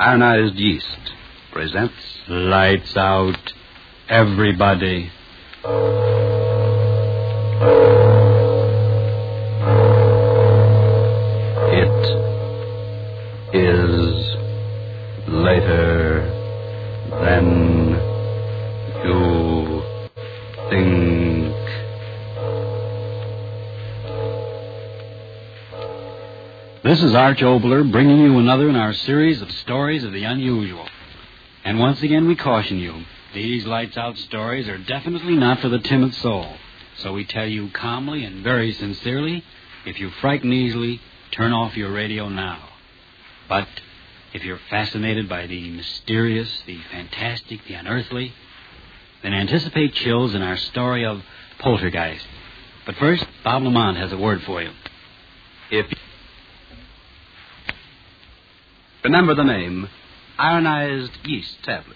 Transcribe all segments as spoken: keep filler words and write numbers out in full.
Ironized Yeast presents Lights Out, Everybody. It is later than you think. This is Arch Obler bringing you another in our series of stories of the unusual. And once again we caution you, these Lights Out stories are definitely not for the timid soul. So we tell you calmly and very sincerely, if you frighten easily, turn off your radio now. But if you're fascinated by the mysterious, the fantastic, the unearthly, then anticipate chills in our story of Poltergeist. But first, Bob Lamont has a word for you. If you remember the name, Ironized Yeast Tablets.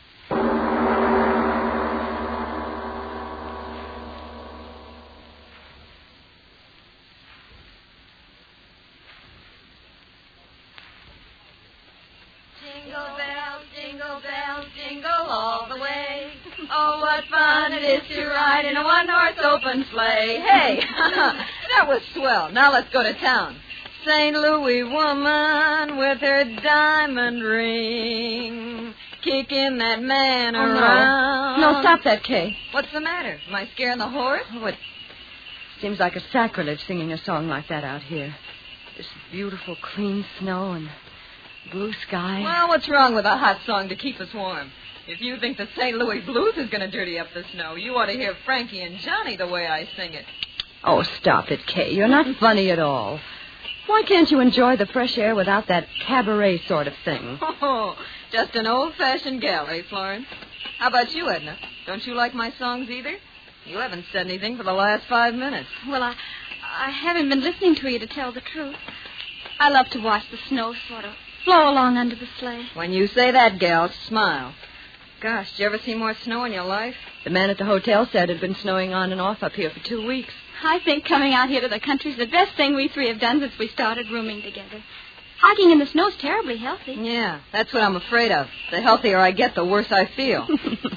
Jingle bells, jingle bells, jingle all the way. Oh, what fun it is to ride in a one-horse open sleigh. Hey, that was swell. Now let's go to town. Saint Louis woman with her diamond ring, kicking that man oh, around. No. no, stop that, Kay. What's the matter? Am I scaring the horse? Oh, it seems like a sacrilege singing a song like that out here. This beautiful, clean snow and blue sky. Well, what's wrong with a hot song to keep us warm? If you think the Saint Louis blues is going to dirty up the snow, you ought to hear Frankie and Johnny the way I sing it. Oh, stop it, Kay. You're not funny at all. Why can't you enjoy the fresh air without that cabaret sort of thing? Oh, just an old-fashioned gal, eh, Florence? How about you, Edna? Don't you like my songs either? You haven't said anything for the last five minutes. Well, I I haven't been listening to you, to tell the truth. I love to watch the snow sort of flow along under the sleigh. When you say that, gal, smile. Gosh, did you ever see more snow in your life? The man at the hotel said it had been snowing on and off up here for two weeks. I think coming out here to the country is the best thing we three have done since we started rooming together. Hiking in the snow's terribly healthy. Yeah, that's what I'm afraid of. The healthier I get, the worse I feel.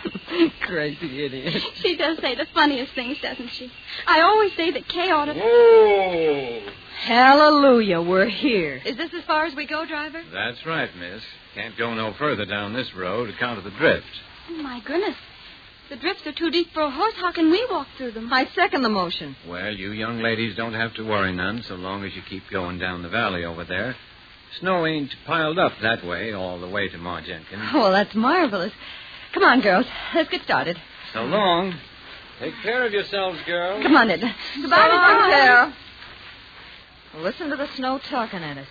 Crazy idiot. She does say the funniest things, doesn't she? I always say that Kay ought to... Whoa! Hallelujah, we're here. Is this as far as we go, driver? That's right, miss. Can't go no further down this road account of the drift. Oh, my goodness. The drifts are too deep for a horse. How can we walk through them? I second the motion. Well, you young ladies don't have to worry none so long as you keep going down the valley over there. Snow ain't piled up that way all the way to Ma Jenkins. Oh, well, that's marvelous. Come on, girls. Let's get started. So long. Take care of yourselves, girls. Come on, Edna. Goodbye, Mister Carol. Listen to the snow talking at us.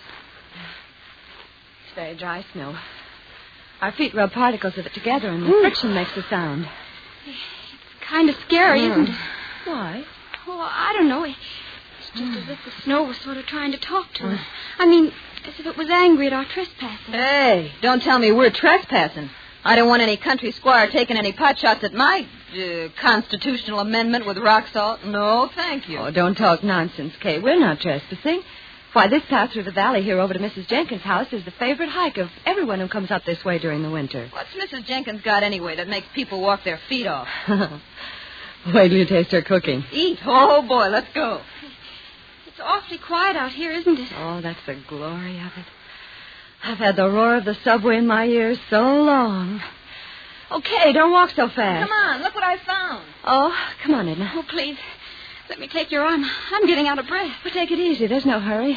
It's very dry snow. Our feet rub particles of it together, and the friction makes a sound. It's kind of scary, Mm. isn't it? Why? Oh, I don't know. It's just as if the snow was sort of trying to talk to us. I mean, as if it was angry at our trespassing. Hey, don't tell me we're trespassing. I don't want any country squire taking any pot shots at my uh, constitutional amendment with rock salt. No, thank you. Oh, don't talk nonsense, Kay. We're not trespassing. Why, this path through the valley here over to Missus Jenkins' house is the favorite hike of everyone who comes up this way during the winter. What's Missus Jenkins got anyway that makes people walk their feet off? Wait till you taste her cooking. Eat. Oh, boy, let's go. It's awfully quiet out here, isn't it? Oh, that's the glory of it. I've had the roar of the subway in my ears so long. Okay, don't walk so fast. Come on, look what I found. Oh, come on, Edna. Oh, please. Let me take your arm. I'm getting out of breath. Well, take it easy. There's no hurry.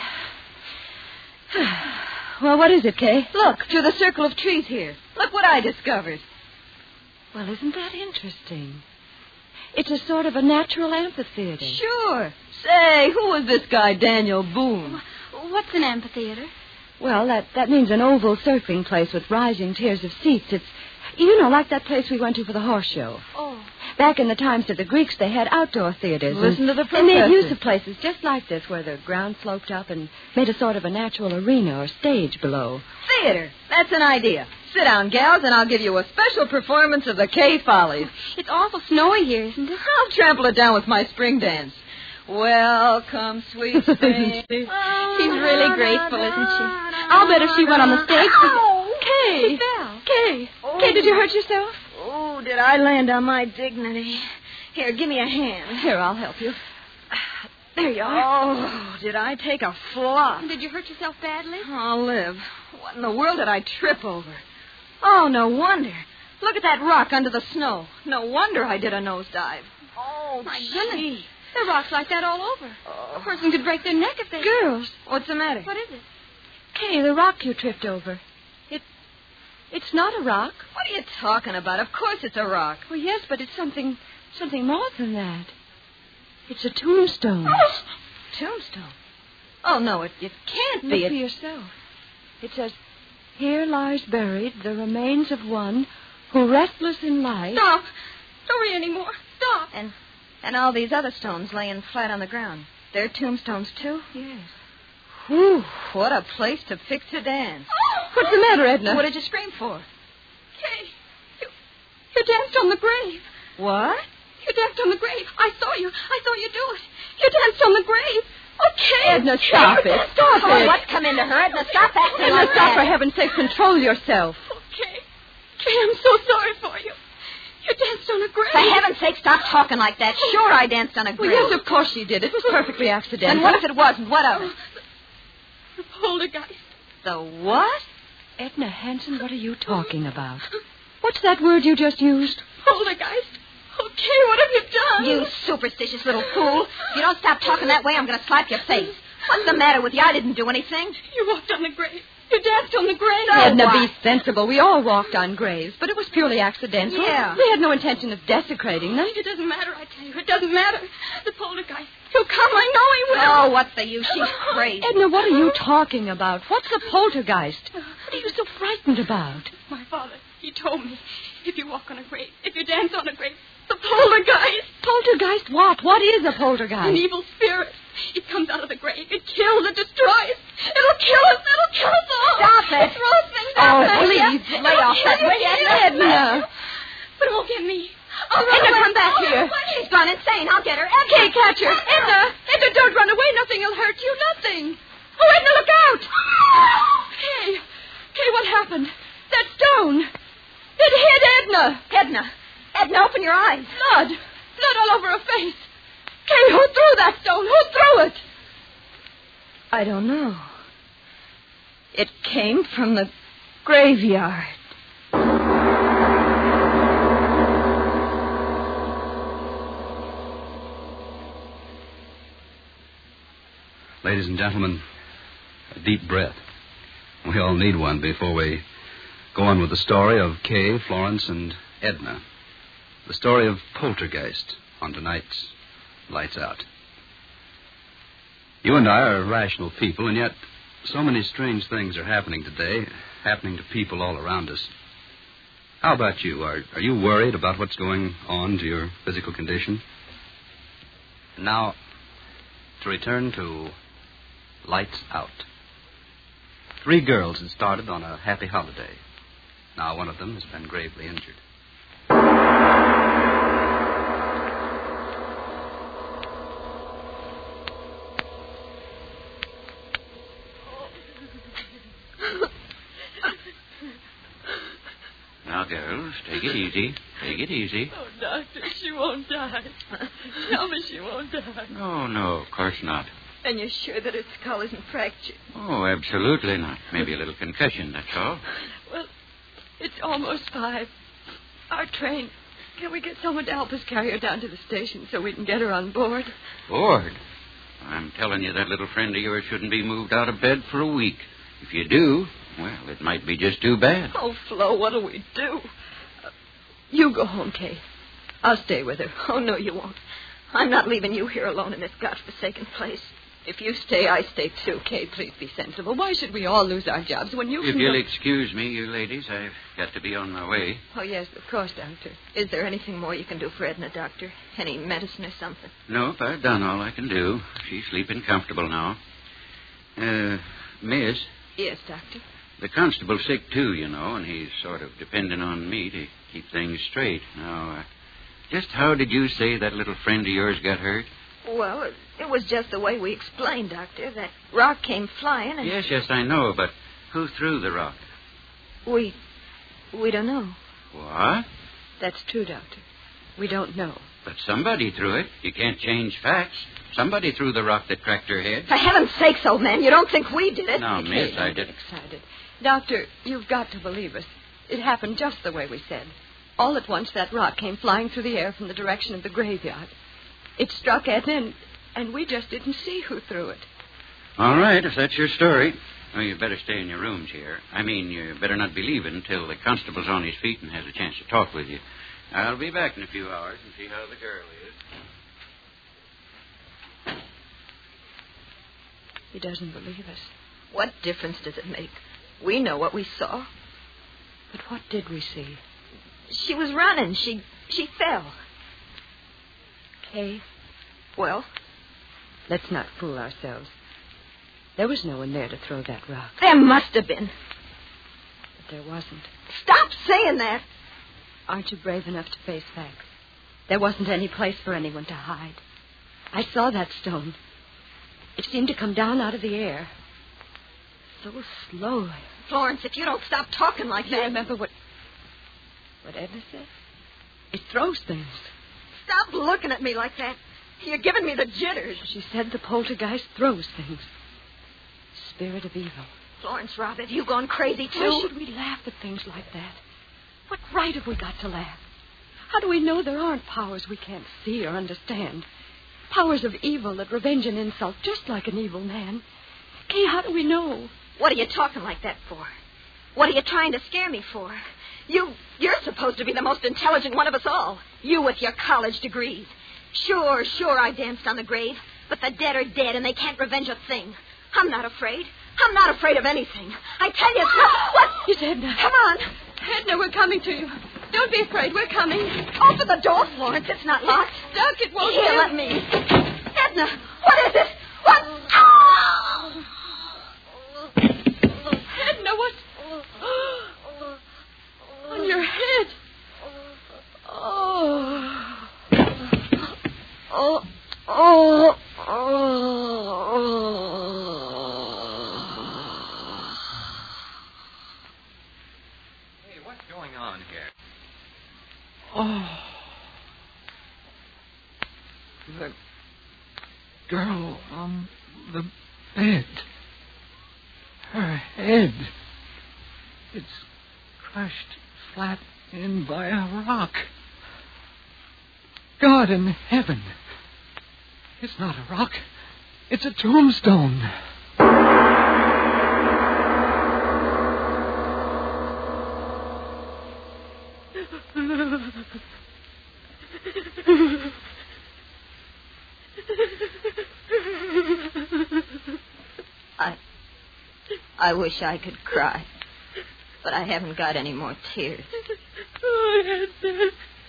Well, what is it, Kay? Look, through the circle of trees here. Look what I discovered. Well, isn't that interesting? It's a sort of a natural amphitheater. Sure. Say, who was this guy, Daniel Boone? What's an amphitheater? Well, that, that means an oval surfing place with rising tiers of seats. It's, you know, like that place we went to for the horse show. Oh. Back in the times of the Greeks, they had outdoor theaters. Listen to the They made professor. use of places just like this, where the ground sloped up and made a sort of a natural arena or stage below. Theater. That's an idea. Sit down, gals, and I'll give you a special performance of the Kay Follies. It's awful snowy here, isn't it? I'll trample it down with my spring dance. Welcome, sweet spring. She's really graceful, isn't she? I'll bet if she went on the stage... Ow! Kay. She fell. Kay. Oh. Kay, did you hurt yourself? Oh, did I land on my dignity? Here, give me a hand. Here, I'll help you. There you are. Oh, did I take a flop? Did you hurt yourself badly? Oh, Liv, what in the world did I trip over? Oh, no wonder. Look at that rock under the snow. No wonder I did a nosedive. Oh, My gee. goodness. There are rocks like that all over. Oh. A person could break their neck if they... Girls. What's the matter? What is it? Kay, the rock you tripped over. It... It's not a rock. What are you talking about? Of course it's a rock. Well, yes, but it's something... something more than that. It's a tombstone. Tombstone? Oh, no, it, it can't Look be. for It... yourself. It says, "Here lies buried the remains of one who, restless in life..." Stop. Don't read anymore. Stop. And, and all these other stones laying flat on the ground. They're tombstones, too? Yes. Whew, what a place to fix a dance. What's the matter, Edna? What did you scream for? Kay, you, you danced on the grave. What? You danced on the grave. I saw you. I saw you do it. You danced on the grave. Okay. Edna, stop it. Stop Oh, it. what's come into her? Edna, stop acting Edna, like stop, that. for heaven's sake. Control yourself. Okay. Kay, I'm so sorry for you. You danced on a grave. For heaven's sake, stop talking like that. Sure, I danced on a Well, grave. yes, of course she did. It was perfectly accidental. And what if it wasn't? What of it? The poltergeist. The what? Edna Hanson, what are you talking about? What's that word you just used? Poltergeist. Okay, what have you done? You superstitious little fool. If you don't stop talking that way, I'm going to slap your face. What's the matter with you? I didn't do anything. You walked on the grave. You danced on the grave. So Edna, what? be sensible. We all walked on graves, but it was purely accidental. Yeah. We had no intention of desecrating them. It doesn't matter, I tell you. It doesn't matter. The poltergeist. He'll come. I know he will. Oh, what's the use? She's crazy. Edna, what are you talking about? What's a poltergeist? What are you so frightened about? My father, he told me, if you walk on a grave, if you dance on a grave, the poltergeist. Poltergeist what? What is a An poltergeist? evil spirit. It comes out of the grave. It kills. It destroys. It'll kill us. It'll kill us all. Stop it. It throws things Oh, out. please, It'll lay off kill that you. way, Edna. Edna. But it won't get me. I'll run Edna, away. come back I'll here. run away. She's gone insane. I'll get her. Edna. Kay, catch her. Edna! Edna, don't run away. Nothing will hurt you. Nothing. Oh, Edna, look out! Kay. Kay, what happened? That stone. It hit Edna. Edna. Edna, open your eyes. Blood. Blood all over her face. Kay, who threw that stone? Who threw it? I don't know. It came from the graveyard. Ladies and gentlemen, a deep breath. We all need one before we go on with the story of Kay, Florence, and Edna. The story of Poltergeist on tonight's Lights Out. You and I are rational people, and yet so many strange things are happening today, happening to people all around us. How about you? Are, are you worried about what's going on to your physical condition? Now, to return to Lights Out. Three girls had started on a happy holiday. Now one of them has been gravely injured. Now, girls, take it easy. Take it easy. Oh, Doctor, she won't die. Tell me she won't die. Oh, no, of course not. And you're sure that her skull isn't fractured? Oh, absolutely not. Maybe a little concussion, that's all. Well, it's almost five. Our train. Can we get someone to help us carry her down to the station so we can get her on board? Bored? I'm telling you, that little friend of yours shouldn't be moved out of bed for a week. If you do, well, it might be just too bad. Oh, Flo, what'll we do? Uh, you go home, Kay. I'll stay with her. Oh, no, you won't. I'm not leaving you here alone in this godforsaken place. If you stay, I stay too. Kay, please be sensible. Why should we all lose our jobs when you If can... you'll go- excuse me, you ladies, I've got to be on my way. Oh, yes, of course, Doctor. Is there anything more you can do for Edna, Doctor? Any medicine or something? Nope, I've done all I can do. She's sleeping comfortable now. Uh, Miss, Yes, Doctor. the constable's sick, too, you know, and he's sort of depending on me to keep things straight. Now, uh, just how did you say that little friend of yours got hurt? Well, it, it was just the way we explained, Doctor. That rock came flying and... Yes, yes, I know, but who threw the rock? We... we don't know. What? That's true, Doctor. We don't know. But somebody threw it. You can't change facts. Somebody threw the rock that cracked her head. For heaven's sakes, old man, you don't think we did it? No, miss, Okay, I don't get didn't. excited. Doctor, you've got to believe us. It happened just the way we said. All at once, that rock came flying through the air from the direction of the graveyard. It struck Edna, and, and we just didn't see who threw it. All right, if that's your story. Well, you better stay in your rooms here. I mean, you better not be leaving until the constable's on his feet and has a chance to talk with you. I'll be back in a few hours and see how the girl is. He doesn't believe us. What difference does it make? We know what we saw. But what did we see? She was running. She she fell. Kay, Well, let's not fool ourselves. There was no one there to throw that rock. there must have been. But there wasn't. Stop saying that. Aren't you brave enough to face facts? There wasn't any place for anyone to hide. I saw that stone. It seemed to come down out of the air. So slowly. Florence, if you don't stop talking like You that... remember what... what Edna said? It throws things. Stop looking at me like that. You're giving me the jitters. She said the poltergeist throws things. Spirit of evil. Florence, Rob, have you gone crazy, too? Why should we laugh at things like that? What right have we got to laugh? How do we know there aren't powers we can't see or understand? Powers of evil that revenge an insult just like an evil man. Kay, how do we know? What are you talking like that for? What are you trying to scare me for? You, you're supposed to be the most intelligent one of us all. You with your college degrees. Sure, sure, I danced on the grave. But the dead are dead and they can't revenge a thing. I'm not afraid. I'm not afraid of anything. I tell you, what? It's Edna. Come on. Edna, we're coming to you. Don't be afraid. We're coming. Open the door, Florence. It's not locked. Duck, it won't Here, help. let me. Edna, what is it? What? Oh! Edna, what? On your head. Oh. Oh. Oh. Oh. Hey, what's going on here? Oh. The girl on the bed. Her head. It's crushed flat in by a rock. God in heaven. It's not a rock. It's a tombstone. I, I wish I could cry, but I haven't got any more tears. Oh, Edna.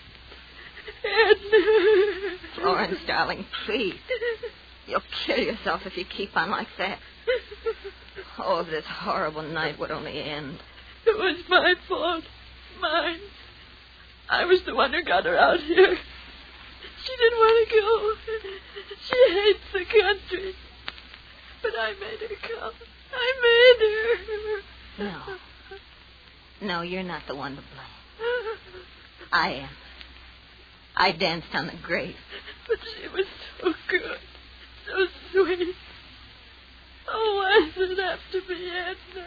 Edna. Florence, darling, please. You'll kill yourself if you keep on like that. Oh, if this horrible night would only end. It was my fault. Mine. I was the one who got her out here. She didn't want to go. She hates the country. But I made her come. I made her. No. No, you're not the one to blame. I am. I danced on the grave. But she was so good. So sweet. Oh, why does it have to be Edna?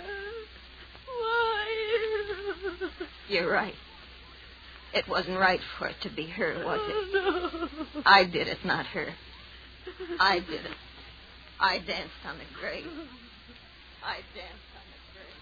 Why? You're right. It wasn't right for it to be her, was it? Oh, no. I did it, not her. I did it. I danced on the grave. I danced on the grave.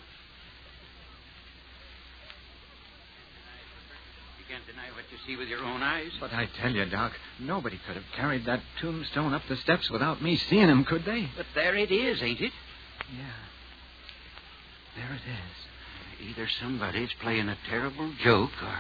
You can't deny what you see with your own eyes. But I tell you, Doc, nobody could have carried that tombstone up the steps without me seeing him, could they? But there it is, ain't it? Yeah. There it is. Either somebody's playing a terrible joke or...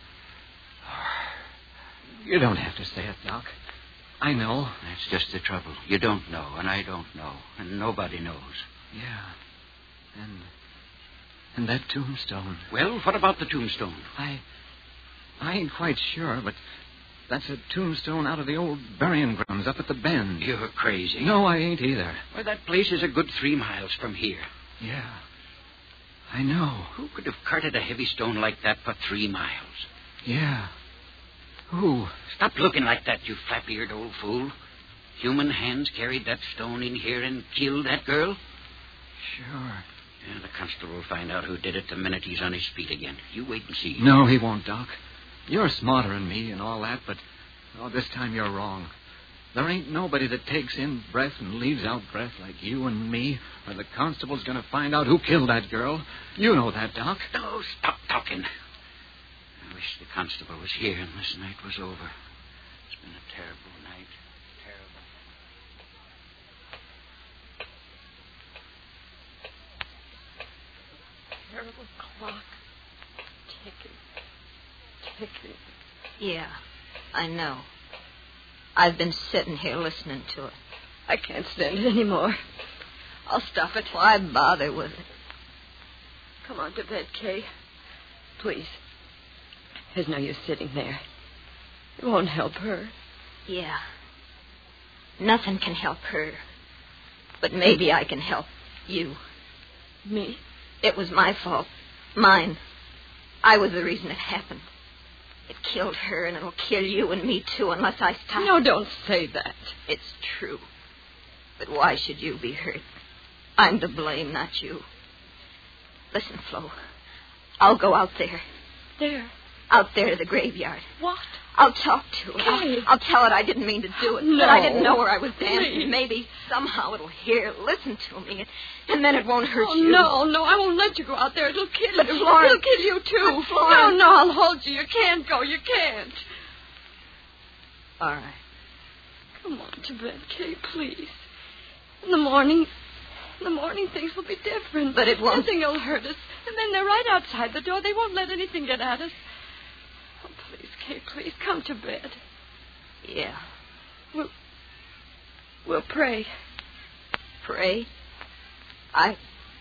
You don't have to say it, Doc. I know. That's just the trouble. You don't know, and I don't know, and nobody knows. Yeah. And... And that tombstone. Well, what about the tombstone? I... I ain't quite sure, but that's a tombstone out of the old burying grounds up at the Bend. You're crazy. No, I ain't either. Well, that place is a good three miles from here. Yeah. I know. Who could have carted a heavy stone like that for three miles? Yeah. Who? Stop looking like that, you flap-eared old fool. Human hands carried that stone in here and killed that girl? Sure. Yeah, the constable will find out who did it the minute he's on his feet again. You wait and see. No, he won't, Doc. You're smarter than me and all that, but oh, this time you're wrong. There ain't nobody that takes in breath and leaves out breath like you and me, or the constable's going to find out who killed that girl. You know that, Doc. No, stop talking. I wish the constable was here and this night was over. It's been a terrible night. Terrible. Terrible clock. Ticking. Ticking. Yeah, I know. I've been sitting here listening to it. I can't stand it anymore. I'll stop it. Why bother with it? Come on to bed, Kay. Please. There's no use sitting there. It won't help her. Yeah. Nothing can help her. But maybe I can help you. Me? It was my fault. Mine. I was the reason it happened. It killed her, and it'll kill you and me, too, unless I stop. No, don't say that. It's true. But why should you be hurt? I'm to blame, not you. Listen, Flo. I'll go out there. There? Out there to the graveyard. What? I'll talk to it. Kay. I'll, I'll tell it I didn't mean to do it. No. That I didn't know where I was dancing. Please. Maybe somehow it'll hear, listen to me, and, and then it won't hurt Oh, you. no, no, I won't let you go out there. It'll kill But you. Florence- It'll kill you, too. But Florence- No, no, I'll hold you. You can't go. You can't. All right. Come on to bed, Kay, please. In the morning, in the morning things will be different. But it won't. Nothing will hurt us. And then they're right outside the door. They won't let anything get at us. Oh, please, Kay, please, come to bed. Yeah. We'll, we'll pray. Pray? I...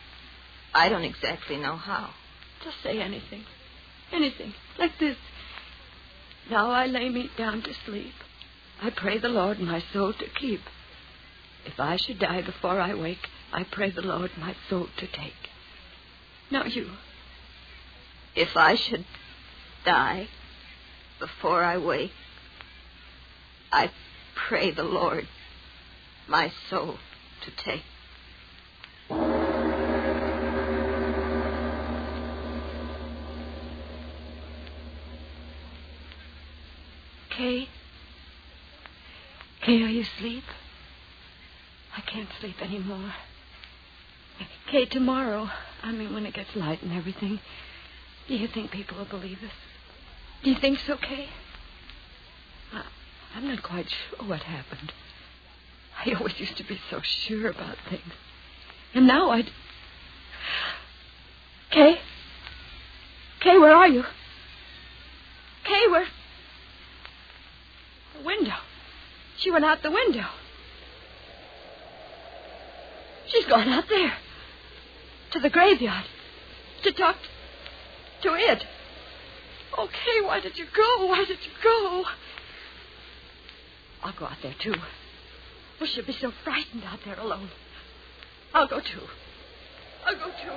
I don't exactly know how. Just say anything. Anything. Like this. Now I lay me down to sleep. I pray the Lord my soul to keep. If I should die before I wake, I pray the Lord my soul to take. Now you. If I should die before I wake, I pray the Lord my soul to take. Kay? Kay, are you asleep? I can't sleep anymore. Kay, tomorrow, I mean when it gets light and everything, do you think people will believe us? Do you think so, Kay? I, I'm not quite sure what happened. I always used to be so sure about things. And now I... Kay? Kay, where are you? Kay, where... The window. She went out the window. She's gone out there. To the graveyard. To talk to it. Oh, Kay, why did you go? Why did you go? I'll go out there, too. Oh, she'll be so frightened out there alone. I'll go, too. I'll go, too.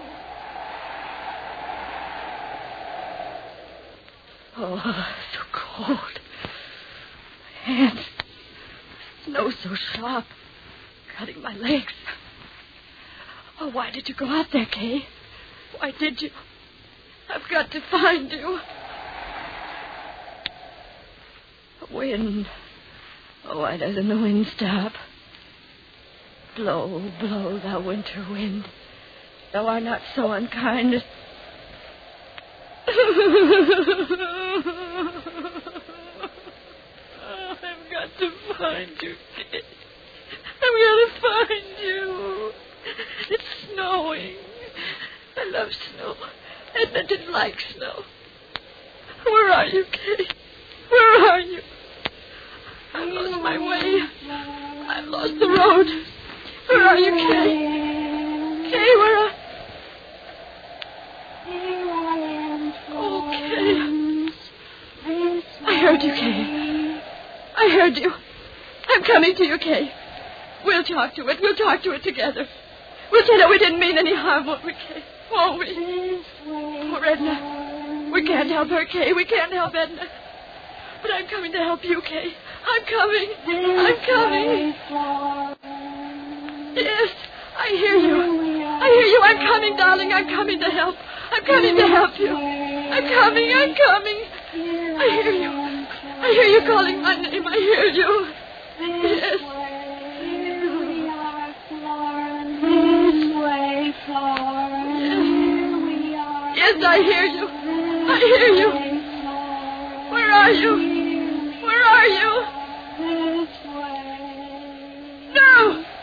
Oh, so cold. My hands. Snow so sharp. Cutting my legs. Oh, why did you go out there, Kay? Why did you? I've got to find you. The wind. Oh, why doesn't the wind stop? Blow, blow, thou winter wind. Thou art not so unkind as... Oh, I've got to find you, kid. I've got to find you. It's snowing. I love snow. Edna didn't like snow. Where are you, Kay? Where are you? I've lost my way. I've lost the road. Where are you, Kay? Kay, where are... Oh, Kay. I heard you, Kay. I heard you. I'm coming to you, Kay. We'll talk to it. We'll talk to it together. We'll tell her we didn't mean any harm, won't we, Kay? Won't we? Edna. We can't help her, Kay. We can't help Edna. But I'm coming to help you, Kay. I'm coming. I'm coming. Yes, I hear you. I hear you. I'm coming, darling. I'm coming to help. I'm coming to help you. I'm coming. I'm coming. I hear you. I hear you calling my name. I hear you. Yes. Yes, I hear you. I hear you. Where are you? Where are you? No! No!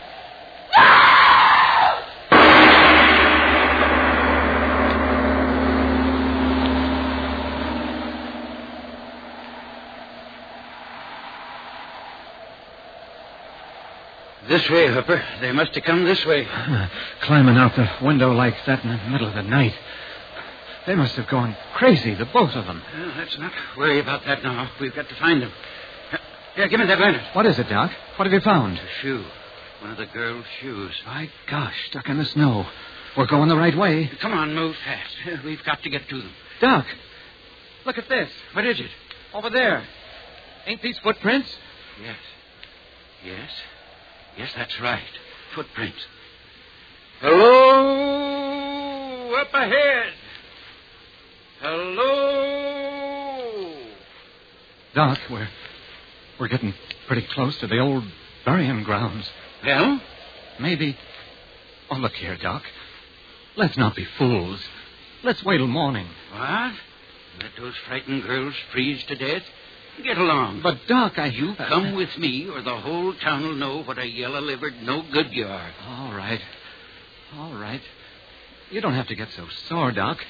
This way, Hooper. They must have come this way. Climbing out the window like that in the middle of the night. They must have gone crazy, the both of them. Well, let's not worry about that now. We've got to find them. Here, give me that lantern. What is it, Doc? What have you found? A shoe. One of the girl's shoes. My gosh, stuck in the snow. We're going the right way. Come on, move fast. We've got to get to them. Doc, look at this. What is it? Over there. Ain't these footprints? Yes. Yes. Yes, that's right. Footprints. Hello! Up ahead! Hello! Doc, we're we're getting pretty close to the old burying grounds. Well? Maybe. Oh, look here, Doc. Let's not be fools. Let's wait till morning. What? Let those frightened girls freeze to death? Get along. But, Doc, I... You come with me, or the whole town will know what a yellow-livered no good you are. All right. All right. You don't have to get so sore, Doc.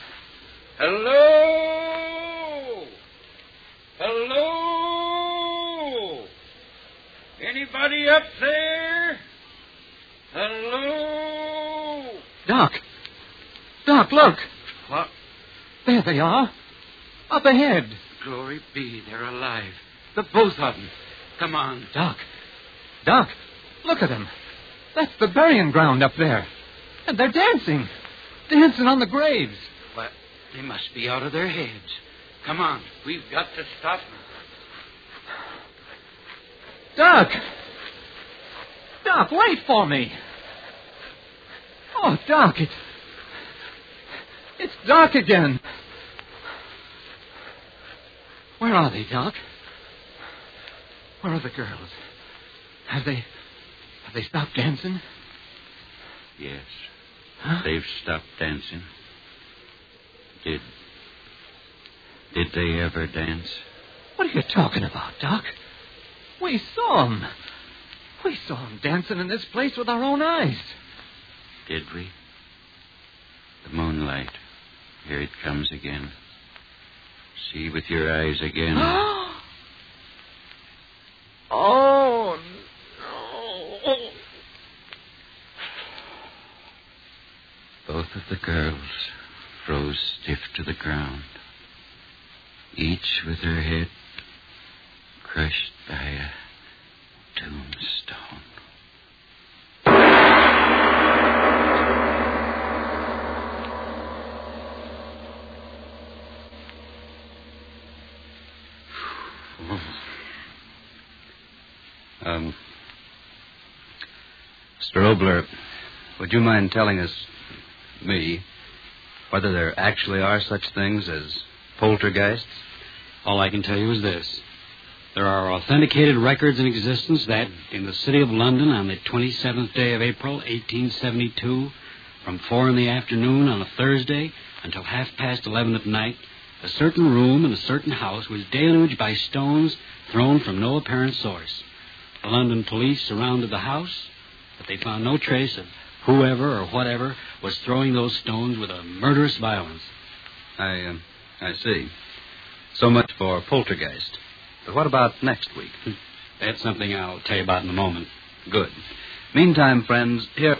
Hello? Hello? Anybody up there? Hello? Doc. Doc, look. What? There they are. Up ahead. Glory be, they're alive. The both of them. Come on. Doc. Doc, look at them. That's the burying ground up there. And they're dancing. Dancing on the graves. What? They must be out of their heads. Come on. We've got to stop them. Doc! Doc, wait for me. Oh, Doc, it... It's dark again. Where are they, Doc? Where are the girls? Have they... Have they stopped dancing? Yes. Huh? They've stopped dancing. Did... Did they ever dance? What are you talking about, Doc? We saw them. We saw them dancing in this place with our own eyes. Did we? The moonlight. Here it comes again. See with your eyes again. Oh, no. Both of the girls froze stiff to the ground, each with her head crushed by a tombstone. Um, Mister Obler, would you mind telling us, me, whether there actually are such things as poltergeists? All I can tell you is this. There are authenticated records in existence that, in the city of London on the twenty-seventh day of April, eighteen seventy-two, from four in the afternoon on a Thursday until half past eleven at night, a certain room in a certain house was deluged by stones thrown from no apparent source. The London police surrounded the house, but they found no trace of whoever or whatever was throwing those stones with a murderous violence. I, uh, I see. So much for poltergeist. But what about next week? That's something I'll tell you about in a moment. Good. Meantime, friends, here...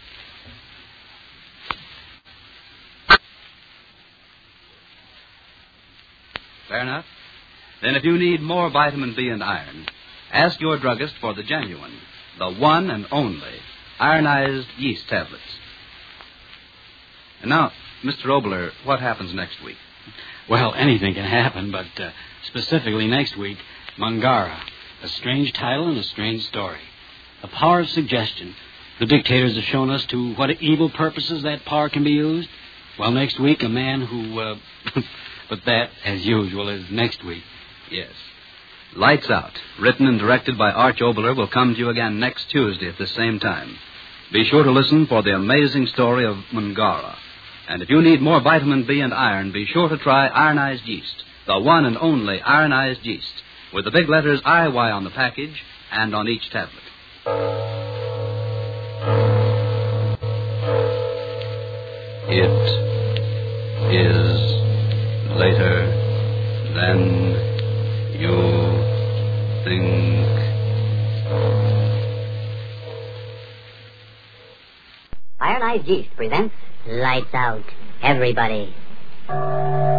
Fair enough. Then if you need more vitamin B and iron, ask your druggist for the genuine, the one and only, ironized yeast tablets. And now, Mister Obler, what happens next week? Well, anything can happen, but uh, specifically next week, Mungara. A strange title and a strange story. The power of suggestion. The dictators have shown us to what evil purposes that power can be used. Well, next week, a man who... Uh, but that, as usual, is next week. Yes. Lights Out, written and directed by Arch Obler, will come to you again next Tuesday at the same time. Be sure to listen for the amazing story of Mungara. And if you need more vitamin B and iron, be sure to try ironized yeast, the one and only ironized yeast, with the big letters I Y on the package and on each tablet. It is later than you think. Ironized Yeast presents Lights Out, everybody.